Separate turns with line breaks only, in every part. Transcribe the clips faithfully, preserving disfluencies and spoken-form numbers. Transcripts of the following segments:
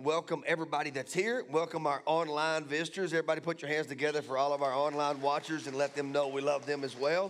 welcome everybody that's here. Welcome our online visitors. Everybody put your hands together for all of our online watchers and let them know we love them as well.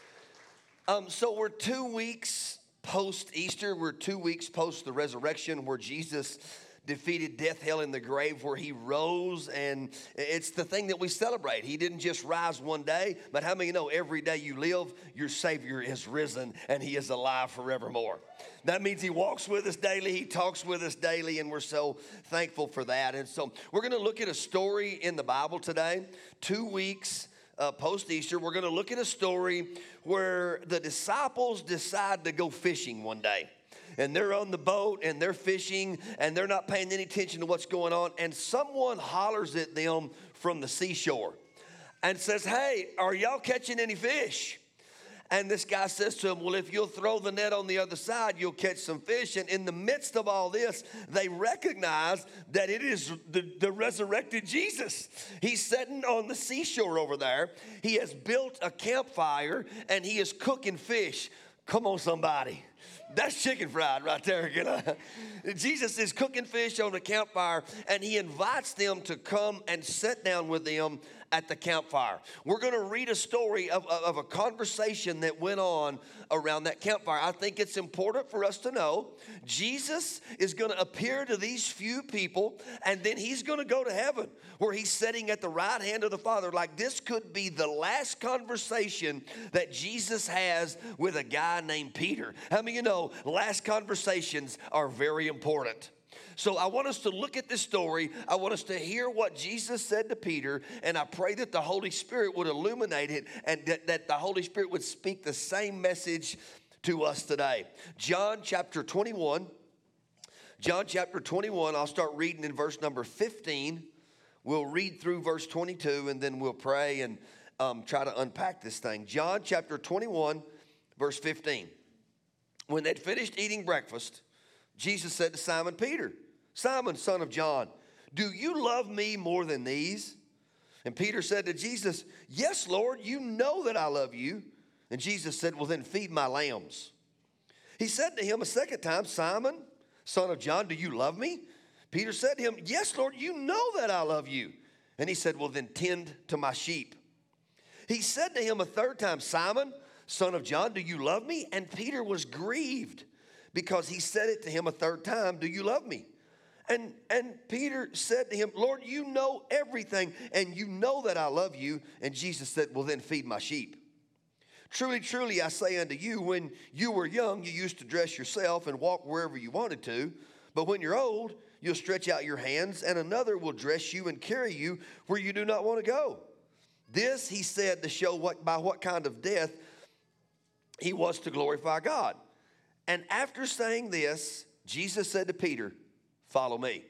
Um, so we're two weeks post-Easter. We're two weeks post the resurrection where Jesus defeated death, hell, and the grave, where he rose, and it's the thing that we celebrate. He didn't just rise one day, but how many of you know every day you live, your Savior is risen, and he is alive forevermore. That means he walks with us daily, he talks with us daily, and we're so thankful for that. And so we're going to look at a story in the Bible today, two weeks uh, post-Easter. We're going to look at a story where the disciples decide to go fishing one day. And they're on the boat and they're fishing and they're not paying any attention to what's going on. And someone hollers at them from the seashore and says, "Hey, are y'all catching any fish?" And this guy says to him, "Well, if you'll throw the net on the other side, you'll catch some fish." And in the midst of all this, they recognize that it is the, the resurrected Jesus. He's sitting on the seashore over there. He has built a campfire and he is cooking fish. Come on, somebody. That's chicken fried right there. You know? Jesus is cooking fish on the campfire, and he invites them to come and sit down with them at the campfire. We're going to read a story of, of a conversation that went on around that campfire. I think it's important for us to know Jesus is going to appear to these few people, and then he's going to go to heaven where he's sitting at the right hand of the Father. Like, this could be the last conversation that Jesus has with a guy named Peter. How many of you know last conversations are very important? So I want us to look at this story. I want us to hear what Jesus said to Peter, and I pray that the Holy Spirit would illuminate it and that, that the Holy Spirit would speak the same message to us today. John chapter twenty-one. John chapter twenty-one, I'll start reading in verse number fifteen. We'll read through verse twenty-two, and then we'll pray and um, try to unpack this thing. John chapter twenty-one, verse fifteen. When they'd finished eating breakfast, Jesus said to Simon Peter, "Simon, son of John, do you love me more than these?" And Peter said to Jesus, "Yes, Lord, you know that I love you." And Jesus said, "Well, then feed my lambs." He said to him a second time, "Simon, son of John, do you love me?" Peter said to him, "Yes, Lord, you know that I love you." And he said, "Well, then tend to my sheep." He said to him a third time, "Simon, son of John, do you love me?" And Peter was grieved because he said it to him a third time, "Do you love me?" And, and Peter said to him, "Lord, you know everything, and you know that I love you." And Jesus said, "Well, then feed my sheep. Truly, truly, I say unto you, when you were young, you used to dress yourself and walk wherever you wanted to. But when you're old, you'll stretch out your hands, and another will dress you and carry you where you do not want to go." This he said to show what by what kind of death he was to glorify God. And after saying this, Jesus said to Peter, "Follow me."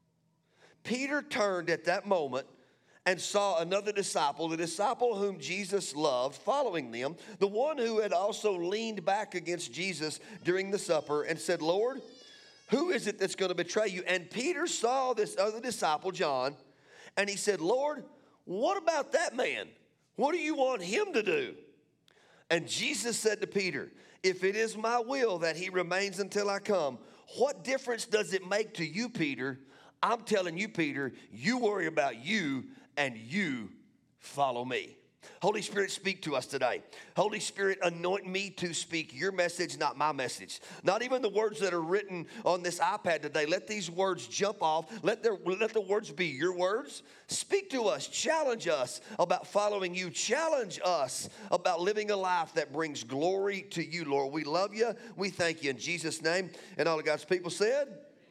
Peter turned at that moment and saw another disciple, the disciple whom Jesus loved, following them, the one who had also leaned back against Jesus during the supper and said, "Lord, who is it that's going to betray you?" And Peter saw this other disciple, John, and he said, "Lord, what about that man? What do you want him to do?" And Jesus said to Peter, "If it is my will that he remains until I come, what difference does it make to you, Peter? I'm telling you, Peter, you worry about you and you follow me." Holy Spirit, speak to us today. Holy Spirit, anoint me to speak your message, not my message. Not even the words that are written on this iPad today. Let these words jump off. Let, their, let the words be your words. Speak to us. Challenge us about following you. Challenge us about living a life that brings glory to you, Lord. We love you. We thank you in Jesus' name. And all of God's people said,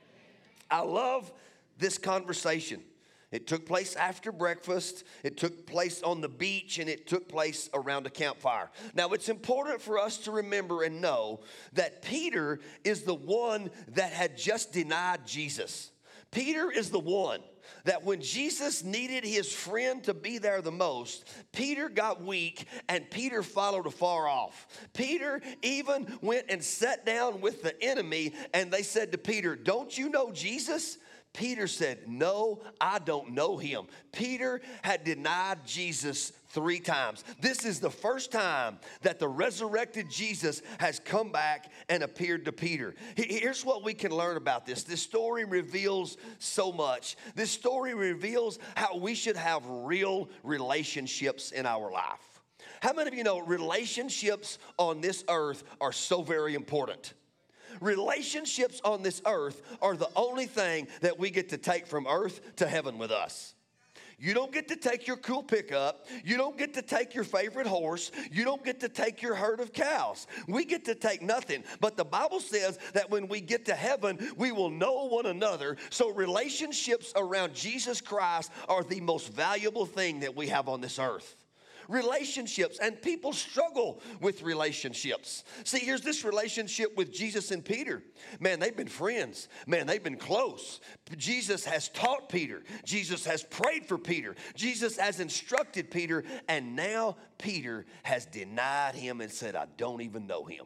I love this conversation. It took place after breakfast, it took place on the beach, and it took place around a campfire. Now, it's important for us to remember and know that Peter is the one that had just denied Jesus. Peter is the one that when Jesus needed his friend to be there the most, Peter got weak and Peter followed afar off. Peter even went and sat down with the enemy, and they said to Peter, "Don't you know Jesus?" Peter said, no, I don't know him. Peter had denied Jesus three times. This is the first time that the resurrected Jesus has come back and appeared to Peter. Here's what we can learn about this. This story reveals so much. This story reveals how we should have real relationships in our life. How many of you know relationships on this earth are so very important? Relationships on this earth are the only thing that we get to take from earth to heaven with us. You don't get to take your cool pickup. You don't get to take your favorite horse. You don't get to take your herd of cows. We get to take nothing. But the Bible says that when we get to heaven, we will know one another. So relationships around Jesus Christ are the most valuable thing that we have on this earth. Relationships, and people struggle with relationships. See, here's this relationship with Jesus and Peter. Man, they've been friends. Man, they've been close. Jesus has taught Peter. Jesus has prayed for Peter. Jesus has instructed Peter, and now Peter has denied him and said, I don't even know him.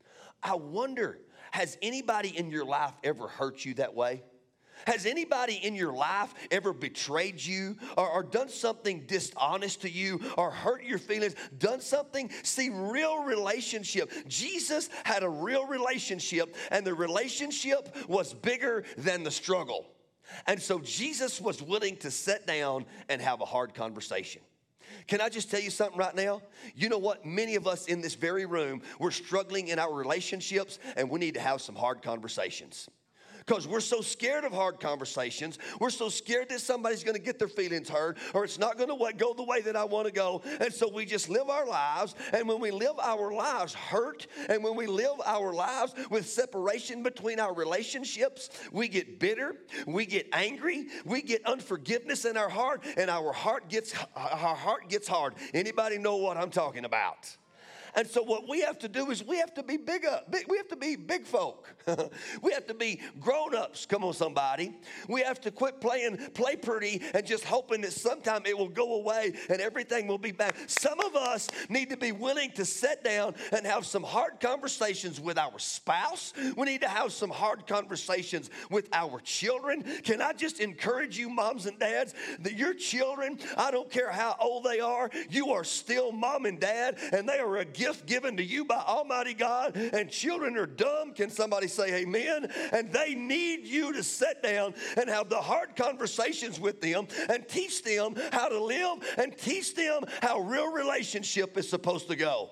I wonder, has anybody in your life ever hurt you that way? Has anybody in your life ever betrayed you or, or done something dishonest to you or hurt your feelings, done something? See, real relationship. Jesus had a real relationship, and the relationship was bigger than the struggle. And so Jesus was willing to sit down and have a hard conversation. Can I just tell you something right now? You know what? Many of us in this very room, we're struggling in our relationships, and we need to have some hard conversations. Because we're so scared of hard conversations. We're so scared that somebody's going to get their feelings hurt or it's not going to go the way that I want to go. And so we just live our lives. And when we live our lives hurt and when we live our lives with separation between our relationships, we get bitter, we get angry, we get unforgiveness in our heart, and our heart gets, our heart gets hard. Anybody know what I'm talking about? And so what we have to do is we have to be big up. Big, we have to be big folk. We have to be grown-ups. Come on, somebody. We have to quit playing play pretty and just hoping that sometime it will go away and everything will be back. Some of us need to be willing to sit down and have some hard conversations with our spouse. We need to have some hard conversations with our children. Can I just encourage you, moms and dads, that your children, I don't care how old they are, you are still mom and dad, and they are a gift gift given to you by Almighty God, and children are dumb. Can somebody say amen? And they need you to sit down and have the hard conversations with them and teach them how to live and teach them how real relationship is supposed to go.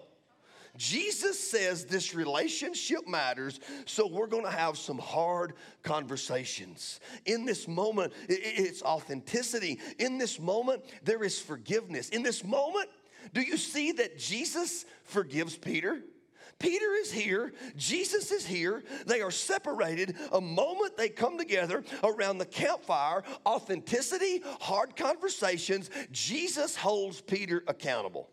Jesus says this relationship matters, so we're going to have some hard conversations. In this moment, it's authenticity. In this moment, there is forgiveness. In this moment, do you see that Jesus forgives Peter? Peter is here. Jesus is here. They are separated. A moment they come together around the campfire. Authenticity, hard conversations. Jesus holds Peter accountable.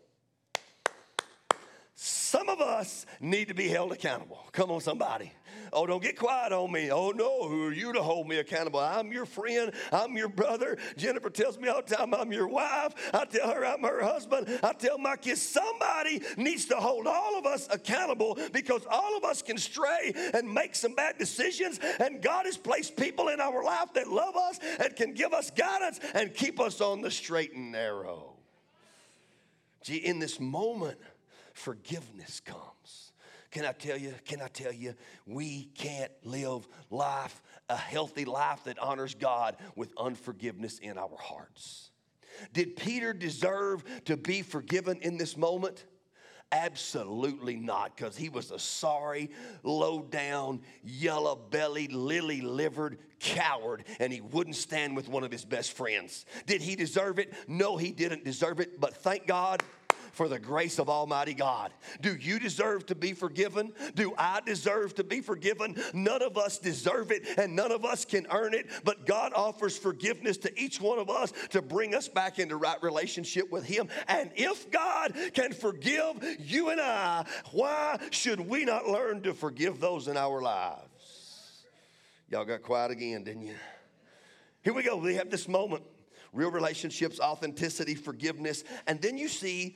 Some of us need to be held accountable. Come on, somebody. Oh, don't get quiet on me. Oh, no, who are you to hold me accountable? I'm your friend. I'm your brother. Jennifer tells me all the time I'm your wife. I tell her I'm her husband. I tell my kids somebody needs to hold all of us accountable because all of us can stray and make some bad decisions, and God has placed people in our life that love us and can give us guidance and keep us on the straight and narrow. Gee, in this moment, forgiveness comes. Can I tell you, can I tell you, we can't live life, a healthy life that honors God with unforgiveness in our hearts. Did Peter deserve to be forgiven in this moment? Absolutely not, because he was a sorry, low-down, yellow-bellied, lily-livered coward, and he wouldn't stand with one of his best friends. Did he deserve it? No, he didn't deserve it, but thank God for the grace of Almighty God. Do you deserve to be forgiven? Do I deserve to be forgiven? None of us deserve it, and none of us can earn it, but God offers forgiveness to each one of us to bring us back into right relationship with Him. And if God can forgive you and I, why should we not learn to forgive those in our lives? Y'all got quiet again, didn't you? Here we go. We have this moment. Real relationships, authenticity, forgiveness. And then you see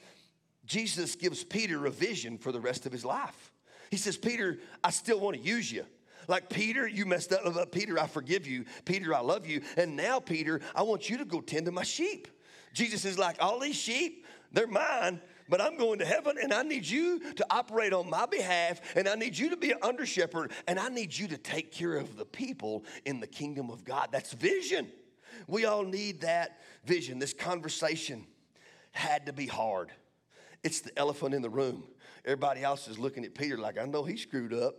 Jesus gives Peter a vision for the rest of his life. He says, Peter, I still want to use you. Like, Peter, you messed up. Uh, Peter, I forgive you. Peter, I love you. And now, Peter, I want you to go tend to my sheep. Jesus is like, all these sheep, they're mine, but I'm going to heaven, and I need you to operate on my behalf, and I need you to be an under shepherd, and I need you to take care of the people in the kingdom of God. That's vision. We all need that vision. This conversation had to be hard. It's the elephant in the room. Everybody else is looking at Peter like, I know he screwed up.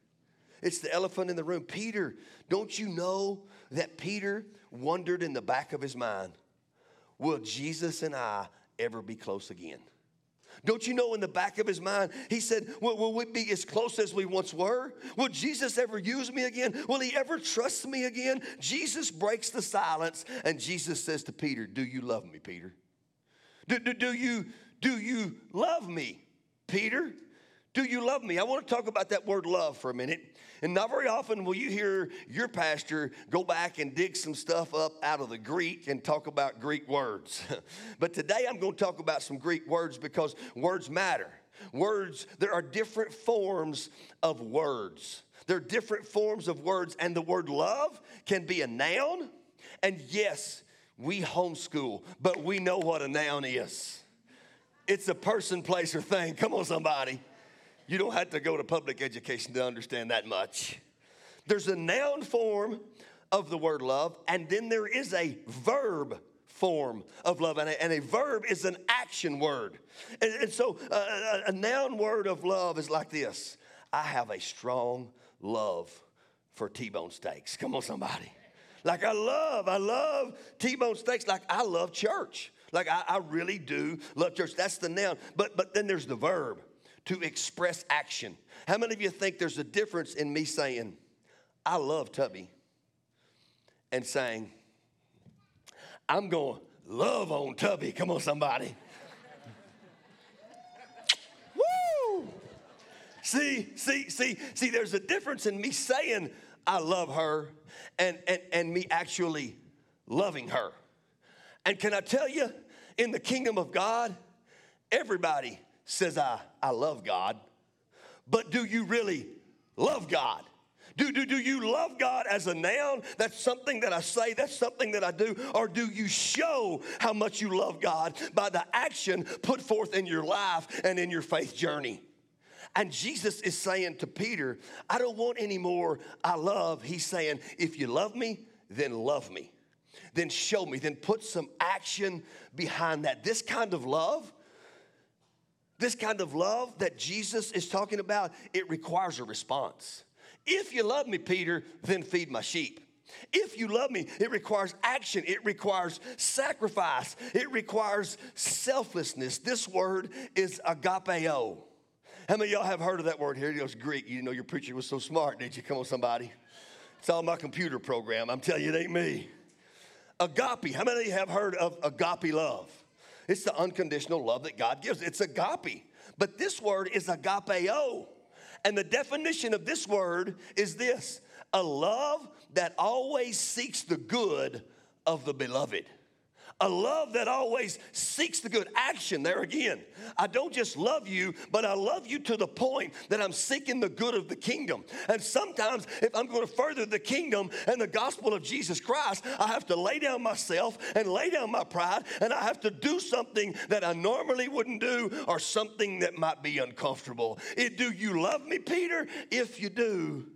It's the elephant in the room. Peter, don't you know that Peter wondered in the back of his mind, will Jesus and I ever be close again? Don't you know in the back of his mind, he said, will, will we be as close as we once were? Will Jesus ever use me again? Will he ever trust me again? Jesus breaks the silence, and Jesus says to Peter, do you love me, Peter? Do, do, do, you, do you love me, Peter? Do you love me? I want to talk about that word love for a minute. And not very often will you hear your pastor go back and dig some stuff up out of the Greek and talk about Greek words. But today I'm going to talk about some Greek words because words matter. Words, there are different forms of words. There are different forms of words, and the word love can be a noun. And yes, we homeschool, but we know what a noun is. It's a person, place, or thing. Come on, somebody. You don't have to go to public education to understand that much. There's a noun form of the word love, and then there is a verb form of love. And a, and a verb is an action word. And, and so uh, a, a noun word of love is like this. I have a strong love for T-bone steaks. Come on, somebody. Like I love, I love T-bone steaks like I love church. Like I, I really do love church. That's the noun. But, but then there's the verb. To express action. How many of you think there's a difference in me saying, I love Tubby, and saying, I'm going to love on Tubby? Come on, somebody. Woo! See, see, see, see, there's a difference in me saying I love her and, and, and me actually loving her. And can I tell you, in the kingdom of God, everybody says, I, I love God, but do you really love God? Do, do, do you love God as a noun? That's something that I say, that's something that I do. Or do you show how much you love God by the action put forth in your life and in your faith journey? And Jesus is saying to Peter, I don't want any more I love. He's saying, if you love me, then love me. Then show me, then put some action behind that. This kind of love, This kind of love that Jesus is talking about, it requires a response. If you love me, Peter, then feed my sheep. If you love me, it requires action. It requires sacrifice. It requires selflessness. This word is agapeo. How many of y'all have heard of that word here? It was Greek. You know your preacher was so smart, didn't you? Come on, somebody. It's all my computer program. I'm telling you, it ain't me. Agape. How many of you have heard of agape love? It's the unconditional love that God gives. It's agape. But this word is agapeo. And the definition of this word is this: a love that always seeks the good of the beloved. A love that always seeks the good. Action, there again. I don't just love you, but I love you to the point that I'm seeking the good of the kingdom. And sometimes if I'm going to further the kingdom and the gospel of Jesus Christ, I have to lay down myself and lay down my pride, and I have to do something that I normally wouldn't do or something that might be uncomfortable. It, do you love me, Peter? If you do,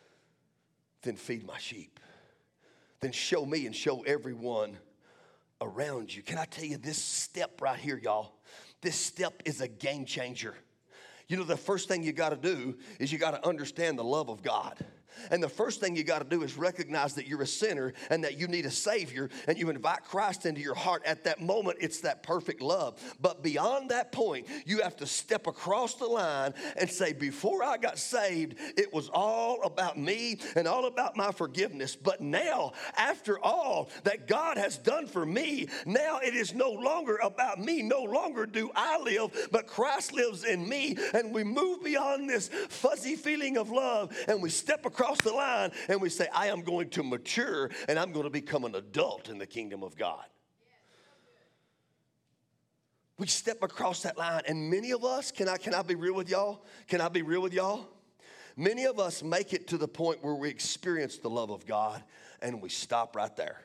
then feed my sheep. Then show me and show everyone around you. Can I tell you this step right here, y'all? This step is a game changer. You know, the first thing you got to do is you got to understand the love of God. And the first thing you got to do is recognize that you're a sinner and that you need a Savior, and you invite Christ into your heart. At that moment, it's that perfect love. But beyond that point, you have to step across the line and say, before I got saved, it was all about me and all about my forgiveness. But now, after all that God has done for me, now it is no longer about me. No longer do I live, but Christ lives in me. And we move beyond this fuzzy feeling of love, and we step across the line and we say, I am going to mature and I'm going to become an adult in the kingdom of God. We step across that line, and many of us, can I, can I be real with y'all? Can I be real with y'all? Many of us make it to the point where we experience the love of God and we stop right there.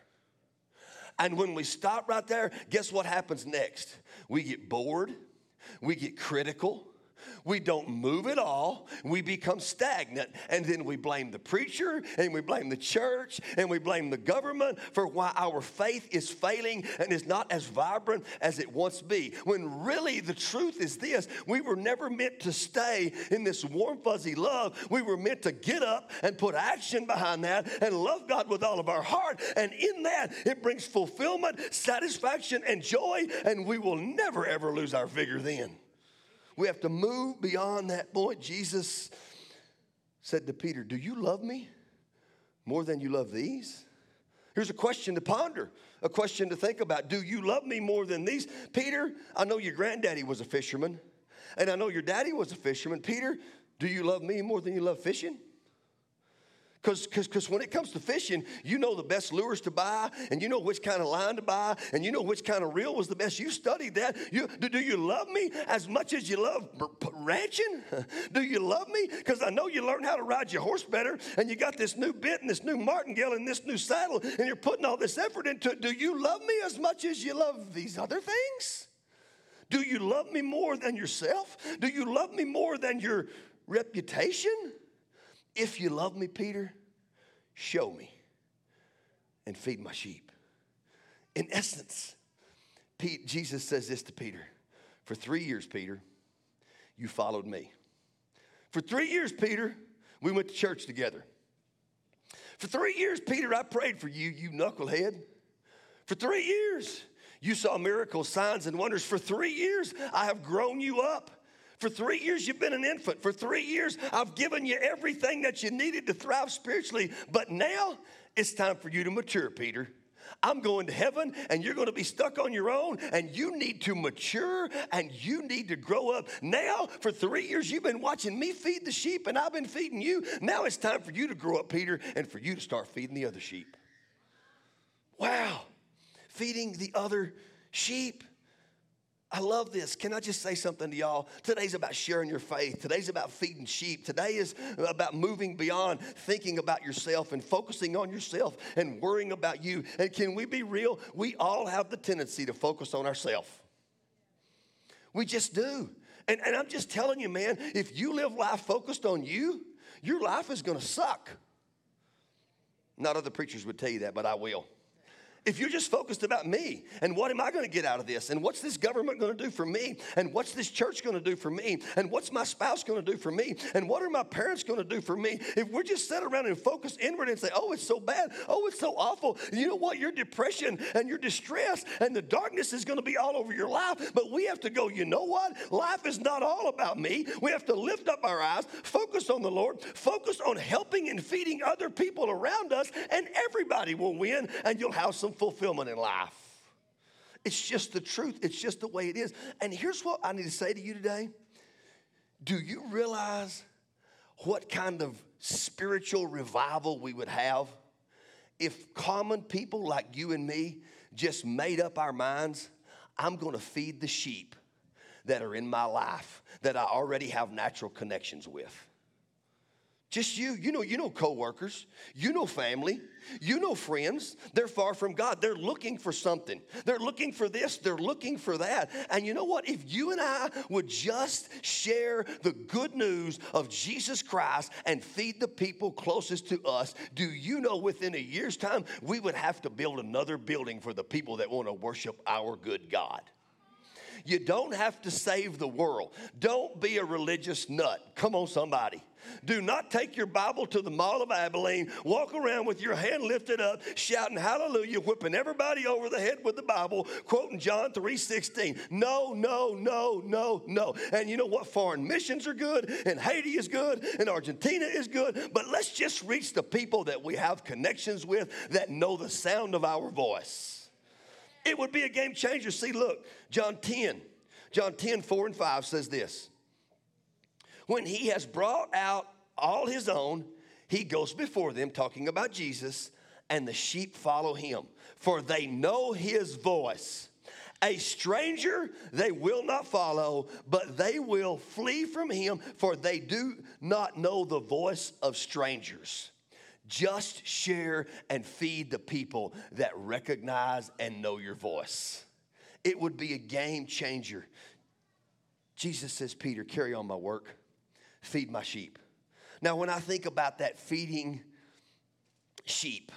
And when we stop right there, guess what happens next? We get bored, we get critical, we don't move at all, we become stagnant, and then we blame the preacher, and we blame the church, and we blame the government for why our faith is failing and is not as vibrant as it once be. When really the truth is this: we were never meant to stay in this warm fuzzy love. We were meant to get up and put action behind that and love God with all of our heart, and in that it brings fulfillment, satisfaction, and joy, and we will never ever lose our vigor then. We have to move beyond that point. Jesus said to Peter, do you love me more than you love these? Here's a question to ponder, a question to think about. Do you love me more than these? Peter, I know your granddaddy was a fisherman, and I know your daddy was a fisherman. Peter, do you love me more than you love fishing? Because because when it comes to fishing, you know the best lures to buy, and you know which kind of line to buy, and you know which kind of reel was the best. You studied that. You, do, do you love me as much as you love ranching? Do you love me? Because I know you learned how to ride your horse better, and you got this new bit and this new martingale and this new saddle, and you're putting all this effort into it. Do you love me as much as you love these other things? Do you love me more than yourself? Do you love me more than your reputation? If you love me, Peter, show me and feed my sheep. In essence, Pete, Jesus says this to Peter. For three years, Peter, you followed me. For three years, Peter, we went to church together. For three years, Peter, I prayed for you, you knucklehead. For three years, you saw miracles, signs, and wonders. For three years, I have grown you up. For three years, you've been an infant. For three years, I've given you everything that you needed to thrive spiritually. But now, it's time for you to mature, Peter. I'm going to heaven, and you're going to be stuck on your own, and you need to mature, and you need to grow up. Now, for three years, you've been watching me feed the sheep, and I've been feeding you. Now it's time for you to grow up, Peter, and for you to start feeding the other sheep. Wow. Feeding the other sheep. I love this. Can I just say something to y'all? Today's about sharing your faith. Today's about feeding sheep. Today is about moving beyond thinking about yourself and focusing on yourself and worrying about you. And can we be real? We all have the tendency to focus on ourselves. We just do. And, and I'm just telling you, man, if you live life focused on you, your life is going to suck. Not other preachers would tell you that, but I will. If you're just focused about me and what am I going to get out of this and what's this government going to do for me and what's this church going to do for me and what's my spouse going to do for me and what are my parents going to do for me, if we're just sit around and focus inward and say, oh, it's so bad, oh, it's so awful, you know what, your depression and your distress and the darkness is going to be all over your life. But we have to go, you know what, life is not all about me. We have to lift up our eyes, focus on the Lord, focus on helping and feeding other people around us, and everybody will win, and you'll have some fulfillment in life. It's just the truth. It's just the way it is. And here's what I need to say to you today. Do you realize what kind of spiritual revival we would have if common people like you and me just made up our minds, I'm going to feed the sheep that are in my life that I already have natural connections with? Just you, you know, you know coworkers, you know family, you know friends. They're far from God. They're looking for something. They're looking for this. They're looking for that. And you know what? If you and I would just share the good news of Jesus Christ and feed the people closest to us, do you know within a year's time, we would have to build another building for the people that want to worship our good God. You don't have to save the world. Don't be a religious nut. Come on, somebody. Do not take your Bible to the Mall of Abilene, walk around with your hand lifted up, shouting hallelujah, whipping everybody over the head with the Bible, quoting John three sixteen. No, no, no, no, no. And you know what? Foreign missions are good, and Haiti is good, and Argentina is good, but let's just reach the people that we have connections with that know the sound of our voice. It would be a game changer. See, look, John ten, John ten, four and five says this. When he has brought out all his own, he goes before them, talking about Jesus, and the sheep follow him, for they know his voice. A stranger they will not follow, but they will flee from him, for they do not know the voice of strangers. Just share and feed the people that recognize and know your voice. It would be a game changer. Jesus says, Peter, carry on my work. Feed my sheep. Now, when I think about that feeding sheep,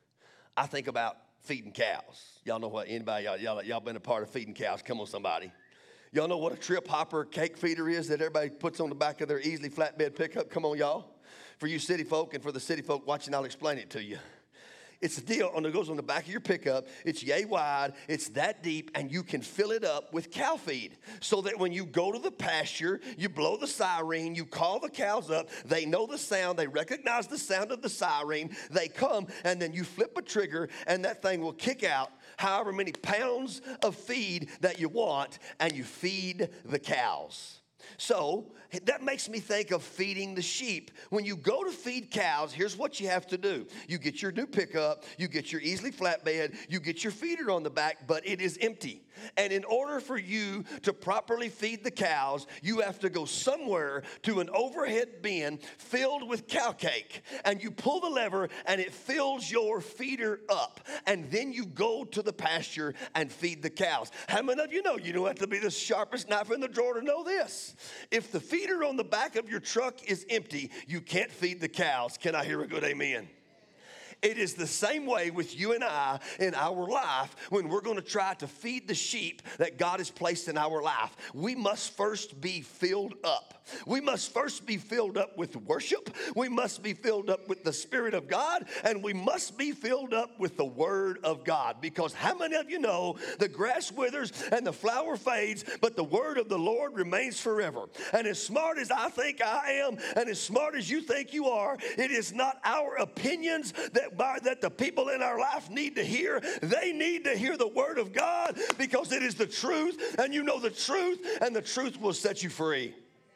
I think about feeding cows. Y'all know what, anybody, y'all, y'all, y'all been a part of feeding cows? Come on, somebody. Y'all know what a trip hopper cake feeder is that everybody puts on the back of their easily flatbed pickup? Come on, y'all. For you city folk and for the city folk watching, I'll explain it to you. It's a deal that goes on the back of your pickup. It's yay wide, it's that deep, and you can fill it up with cow feed. So that when you go to the pasture, you blow the siren, you call the cows up, they know the sound, they recognize the sound of the siren, they come, and then you flip a trigger, and that thing will kick out however many pounds of feed that you want, and you feed the cows. So that makes me think of feeding the sheep. When you go to feed cows, here's what you have to do. You get your new pickup, you get your easily flatbed, you get your feeder on the back, but it is empty. And in order for you to properly feed the cows, you have to go somewhere to an overhead bin filled with cow cake. And you pull the lever and it fills your feeder up. And then you go to the pasture and feed the cows. How many of you know you don't have to be the sharpest knife in the drawer to know this? If the feeder on the back of your truck is empty, you can't feed the cows. Can I hear a good amen? It is the same way with you and I in our life when we're going to try to feed the sheep that God has placed in our life. We must first be filled up. We must first be filled up with worship. We must be filled up with the Spirit of God. And we must be filled up with the Word of God. Because how many of you know the grass withers and the flower fades, but the Word of the Lord remains forever? And as smart as I think I am, and as smart as you think you are, it is not our opinions that, by, that the people in our life need to hear. They need to hear the Word of God because it is the truth. And you know the truth, and the truth will set you free.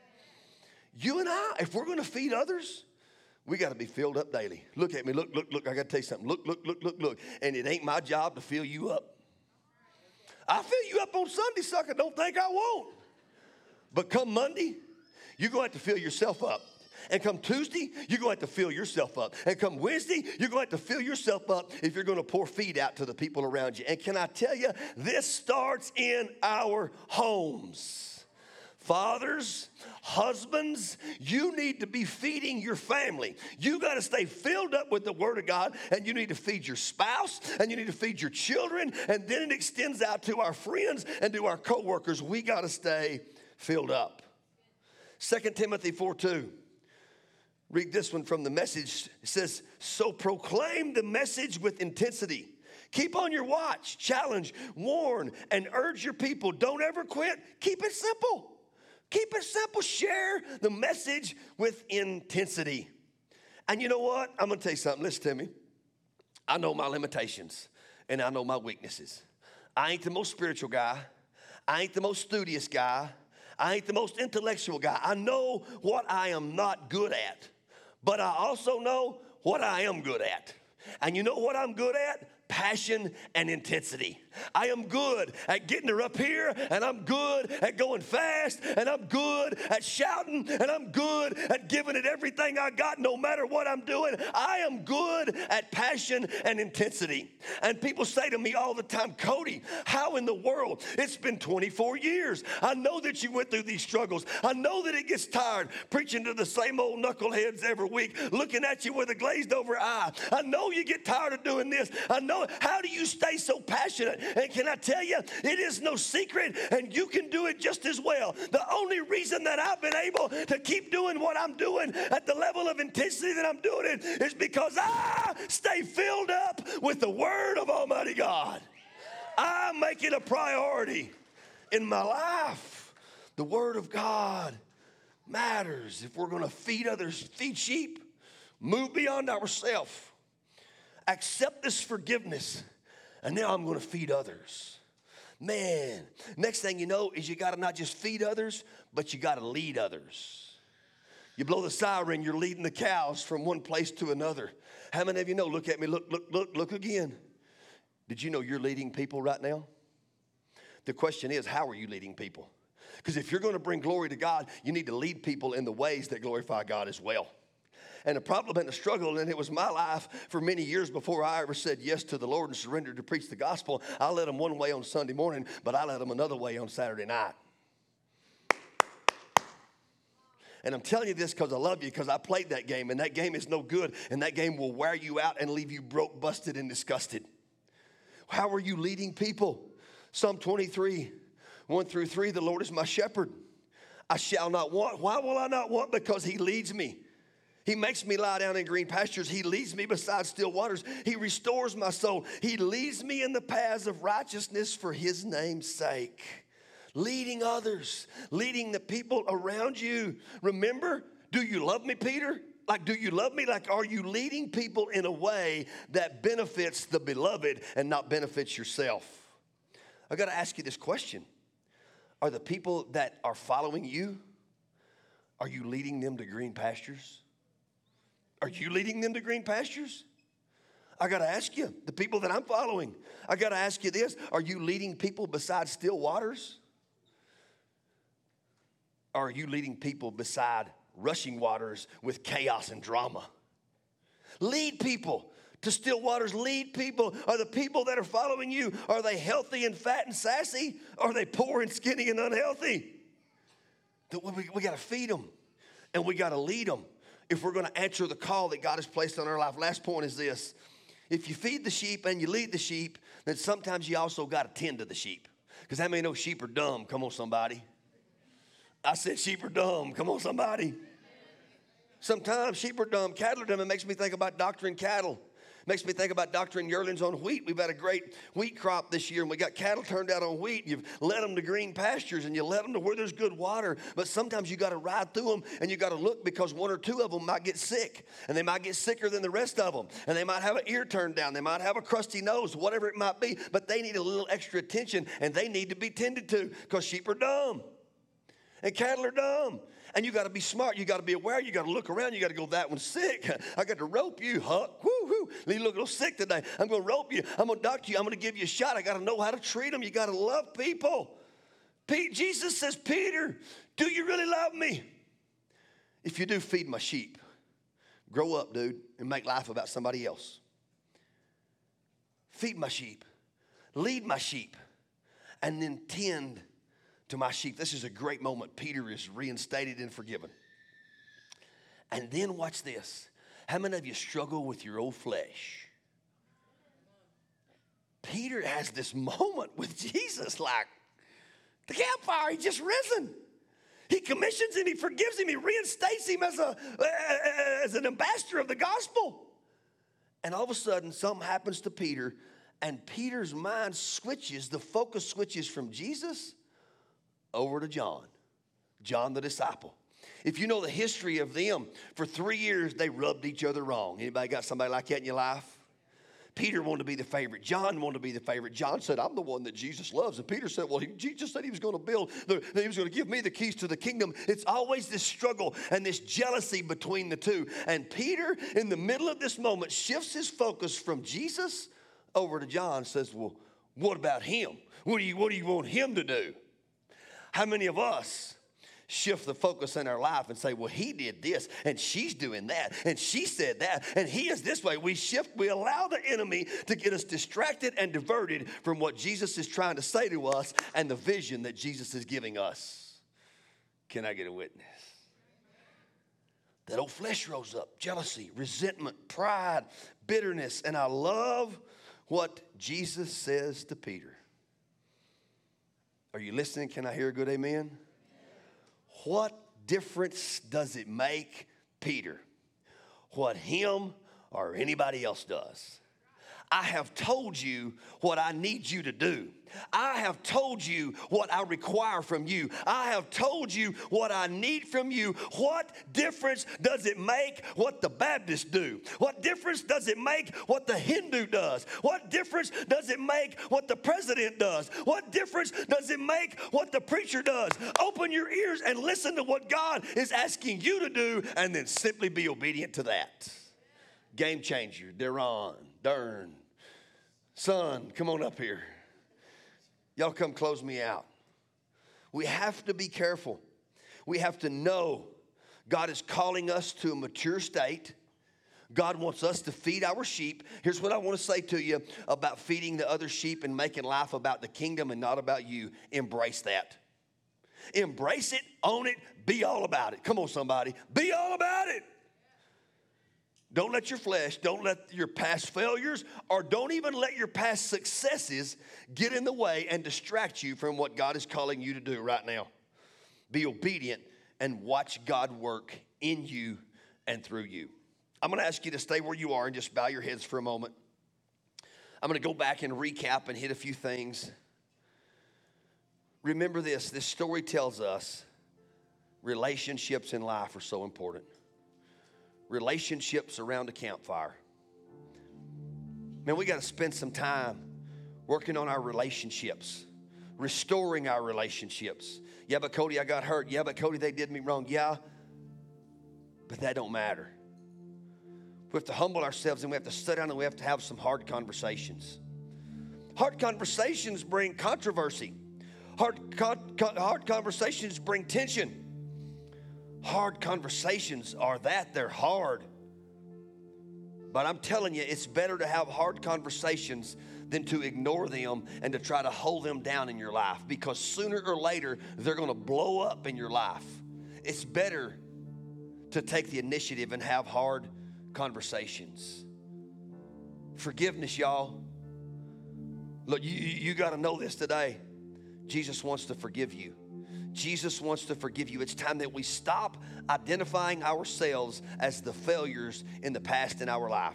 You and I, if we're going to feed others, we got to be filled up daily. Look at me. Look, look, look. I got to tell you something. Look, look, look, look, look. And it ain't my job to fill you up. I fill you up on Sunday, sucker. Don't think I won't. But come Monday, you're going to have to fill yourself up. And come Tuesday, you're going to have to fill yourself up. And come Wednesday, you're going to have to fill yourself up if you're going to pour feed out to the people around you. And can I tell you, this starts in our homes. Fathers, husbands, you need to be feeding your family. You got to stay filled up with the Word of God, and you need to feed your spouse, and you need to feed your children, and then it extends out to our friends and to our coworkers. We got to stay filled up. Second Timothy four two. Read this one from the Message. It says, so proclaim the message with intensity. Keep on your watch, challenge, warn, and urge your people. Don't ever quit. Keep it simple. Keep it simple. Share the message with intensity. And you know what? I'm going to tell you something. Listen to me. I know my limitations, and I know my weaknesses. I ain't the most spiritual guy. I ain't the most studious guy. I ain't the most intellectual guy. I know what I am not good at, but I also know what I am good at. And you know what I'm good at? Passion and intensity. I am good at getting her up here, and I'm good at going fast, and I'm good at shouting, and I'm good at giving it everything I got no matter what I'm doing. I am good at passion and intensity. And people say to me all the time, Cody, how in the world? It's been twenty-four years. I know that you went through these struggles. I know that it gets tired preaching to the same old knuckleheads every week, looking at you with a glazed over eye. I know you get tired of doing this. I know. How do you stay so passionate? And can I tell you, it is no secret, and you can do it just as well. The only reason that I've been able to keep doing what I'm doing at the level of intensity that I'm doing it is because I stay filled up with the Word of Almighty God. I make it a priority in my life. The Word of God matters. If we're going to feed others, feed sheep, move beyond ourselves. Accept this forgiveness, and now I'm going to feed others. Man, next thing you know is you got to not just feed others, but you got to lead others. You blow the siren, you're leading the cows from one place to another. How many of you know, look at me, look, look, look, look again. Did you know you're leading people right now? The question is, how are you leading people? Because if you're going to bring glory to God, you need to lead people in the ways that glorify God as well. And the problem and the struggle, and it was my life for many years before I ever said yes to the Lord and surrendered to preach the gospel. I led them one way on Sunday morning, but I led them another way on Saturday night. And I'm telling you this because I love you, because I played that game, and that game is no good, and that game will wear you out and leave you broke, busted, and disgusted. How are you leading people? Psalm twenty-three, one through three, the Lord is my shepherd. I shall not want. Why will I not want? Because he leads me. He makes me lie down in green pastures. He leads me beside still waters. He restores my soul. He leads me in the paths of righteousness for his name's sake. Leading others, leading the people around you. Remember, do you love me, Peter? Like, do you love me? Like, are you leading people in a way that benefits the beloved and not benefits yourself? I got to ask you this question. Are the people that are following you, are you leading them to green pastures? Are you leading them to green pastures? I got to ask you, the people that I'm following, I got to ask you this. Are you leading people beside still waters? Or are you leading people beside rushing waters with chaos and drama? Lead people to still waters. Lead people. Are the people that are following you, are they healthy and fat and sassy? Or are they poor and skinny and unhealthy? We, we got to feed them, and we got to lead them if we're going to answer the call that God has placed on our life. Last point is this. If you feed the sheep and you lead the sheep, then sometimes you also got to tend to the sheep. Because how many know sheep are dumb? Come on, somebody. I said sheep are dumb. Come on, somebody. Sometimes sheep are dumb. Cattle are dumb. It makes me think about doctoring cattle. Makes me think about doctoring yearlings on wheat. We've had a great wheat crop this year, and we got cattle turned out on wheat. You've led them to green pastures, and you led them to where there's good water. But sometimes you got to ride through them, and you got to look, because one or two of them might get sick, and they might get sicker than the rest of them, and they might have an ear turned down. They might have a crusty nose, whatever it might be, but they need a little extra attention, and they need to be tended to, because sheep are dumb, and cattle are dumb. And you got to be smart. You got to be aware. You got to look around. You got to go, that one's sick. I got to rope you, Huck. Woo, woo. You look a little sick today. I'm going to rope you. I'm going to doctor you. I'm going to give you a shot. I got to know how to treat them. You got to love people. Pete, Jesus says, Peter, do you really love me? If you do, feed my sheep. Grow up, dude, and make life about somebody else. Feed my sheep. Lead my sheep. And then tend to my sheep. This is a great moment. Peter is reinstated and forgiven. And then watch this. How many of you struggle with your old flesh? Peter has this moment with Jesus, like the campfire. He just risen. He commissions him. He forgives him. He reinstates him as a as an ambassador of the gospel. And all of a sudden, something happens to Peter, and Peter's mind switches. The focus switches from Jesus over to John, John the disciple. If you know the history of them, for three years they rubbed each other wrong. Anybody got somebody like that in your life? Peter wanted to be the favorite. John wanted to be the favorite. John said, I'm the one that Jesus loves. And Peter said, well, he, Jesus said he was going to build, the, he was going to give me the keys to the kingdom. It's always this struggle and this jealousy between the two. And Peter, in the middle of this moment, shifts his focus from Jesus over to John and says, well, what about him? What do you, what do you want him to do? How many of us shift the focus in our life and say, well, he did this, and she's doing that, and she said that, and he is this way? We shift, we allow the enemy to get us distracted and diverted from what Jesus is trying to say to us and the vision that Jesus is giving us. Can I get a witness? That old flesh rose up, jealousy, resentment, pride, bitterness, and I love what Jesus says to Peter. Are you listening? Can I hear a good amen? What difference does it make, Peter, what him or anybody else does? I have told you what I need you to do. I have told you what I require from you. I have told you what I need from you. What difference does it make what the Baptists do? What difference does it make what the Hindu does? What difference does it make what the president does? What difference does it make what the preacher does? Open your ears and listen to what God is asking you to do, and then simply be obedient to that. Game changer, Deron, Dern, son, come on up here. Y'all come close me out. We have to be careful. We have to know God is calling us to a mature state. God wants us to feed our sheep. Here's what I want to say to you about feeding the other sheep and making life about the kingdom and not about you. Embrace that. Embrace it, own it, be all about it. Come on, somebody. Be all about it. Don't let your flesh, don't let your past failures, or don't even let your past successes get in the way and distract you from what God is calling you to do right now. Be obedient and watch God work in you and through you. I'm going to ask you to stay where you are and just bow your heads for a moment. I'm going to go back and recap and hit a few things. Remember this, this story tells us relationships in life are so important. Relationships around a campfire. Man, we got to spend some time working on our relationships, restoring our relationships. Yeah, but Cody, I got hurt. Yeah, but Cody, they did me wrong. Yeah, but that don't matter. We have to humble ourselves and we have to sit down and we have to have some hard conversations. Hard conversations bring controversy. Hard, con- hard conversations bring tension. Hard conversations are that, they're hard. But I'm telling you, it's better to have hard conversations than to ignore them and to try to hold them down in your life, because sooner or later, they're going to blow up in your life. It's better to take the initiative and have hard conversations. Forgiveness, y'all. Look, you, you got to know this today. Jesus wants to forgive you. Jesus wants to forgive you. It's time that we stop identifying ourselves as the failures in the past in our life.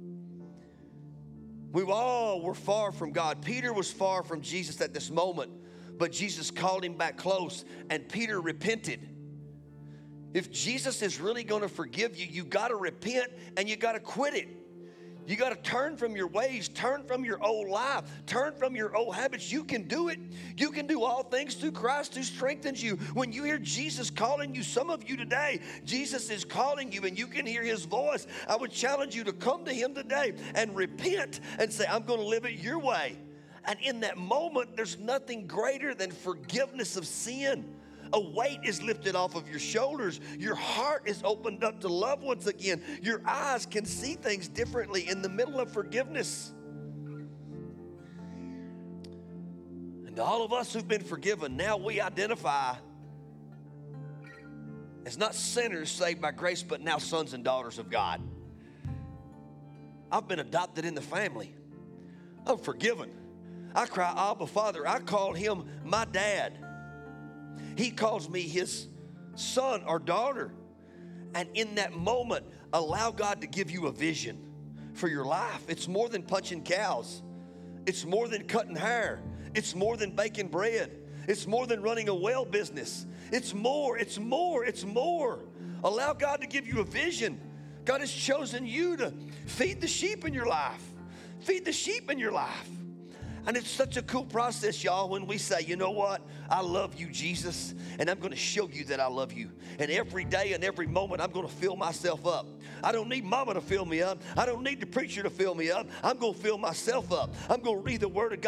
We all were far from God. Peter was far from Jesus at this moment, but Jesus called him back close, and Peter repented. If Jesus is really going to forgive you, you got to repent and you got to quit it. You got to turn from your ways, turn from your old life, turn from your old habits. You can do it. You can do all things through Christ who strengthens you. When you hear Jesus calling you, some of you today, Jesus is calling you and you can hear his voice. I would challenge you to come to him today and repent and say, I'm going to live it your way. And in that moment, there's nothing greater than forgiveness of sin. A weight is lifted off of your shoulders. Your heart is opened up to love once again. Your eyes can see things differently in the middle of forgiveness. And all of us who've been forgiven, now we identify as not sinners saved by grace, but now sons and daughters of God. I've been adopted in the family. I'm forgiven. I cry, Abba, Father. I call him my dad. He calls me his son or daughter. And in that moment, allow God to give you a vision for your life. It's more than punching cows. It's more than cutting hair. It's more than baking bread. It's more than running a well business. It's more, it's more, it's more. Allow God to give you a vision. God has chosen you to feed the sheep in your life. Feed the sheep in your life. And it's such a cool process, y'all, when we say, you know what? I love you, Jesus, and I'm going to show you that I love you. And every day and every moment, I'm going to fill myself up. I don't need mama to fill me up. I don't need the preacher to fill me up. I'm going to fill myself up. I'm going to read the word of God.